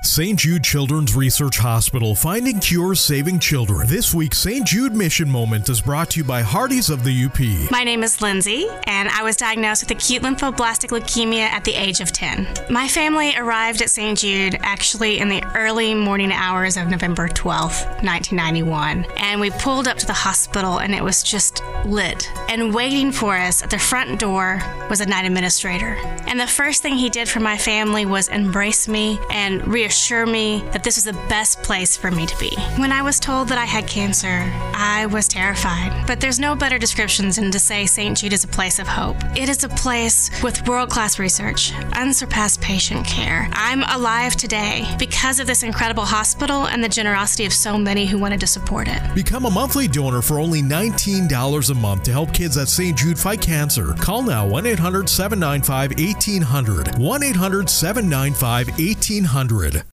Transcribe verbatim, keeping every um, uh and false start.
Saint Jude Children's Research Hospital, finding cures, saving children. This week's Saint Jude Mission Moment is brought to you by Hardee's of the U P. My name is Lindsay, and I was diagnosed with acute lymphoblastic leukemia at the age of ten. My family arrived at Saint Jude actually in the early morning hours of November twelfth, nineteen ninety-one, and we pulled up to the hospital, and it was just lit. And waiting for us at the front door was a night administrator. And the first thing he did for my family was embrace me and reassure me that this was the best place for me to be. When I was told that I had cancer, I was terrified. But there's no better descriptions than to say Saint Jude is a place of hope. It is a place with world-class research, unsurpassed patient care. I'm alive today because of this incredible hospital and the generosity of so many who wanted to support it. Become a monthly donor for only nineteen dollars a month to help kids at Saint Jude fight cancer. Call now one eight hundred seven nine five one eight hundred. one eight hundred seven nine five one eight hundred.